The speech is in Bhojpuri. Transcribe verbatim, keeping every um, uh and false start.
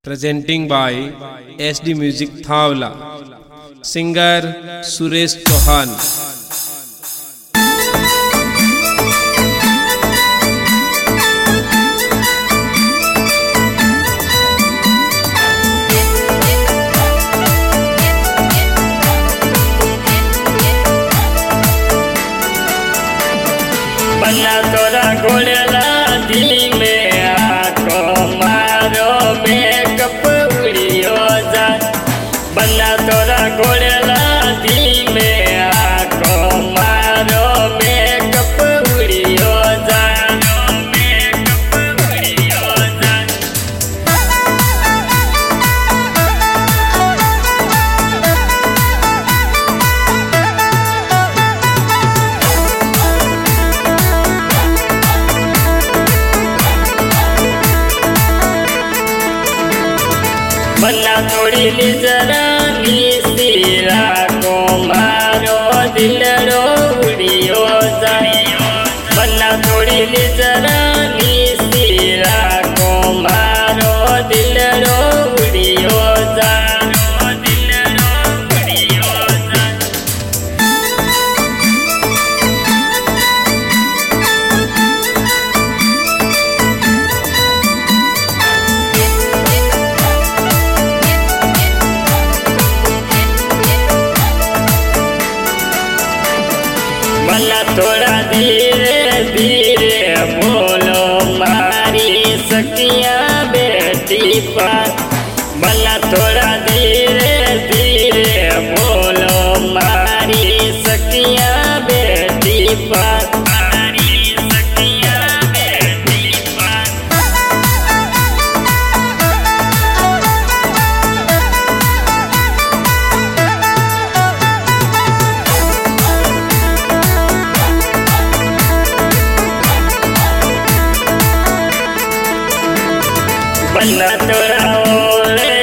presenting by S D Music Thavla, singer Suresh Chauhan. बन्ना तोरा घोड़ेला दिल्ली में आको मारो मेकअप उड़ियो जा। बन्ना तोरा घोड़ेला दिल्ली में आको मारो मेकअप उड़ियो जा। मेकअप उड़ियो जा। बन्ना थोड़ी निजरानी सिरा को मारो दिलरो उड़ियो जाए। बन्ना थोड़ी निजरानी सिरा को मारो दिलरो उड़ियो जाए। दिलरो उड़ियो जाए। बन्ना थोड़ा धीरे धीरे बोलो मारी सखिया बेटी पर। बन्ना थोड़ा धीरे धीरे बोलो मारी सखिया बेटी पर। मारी सखिया बेटी पर। बन्ना तोरा ओले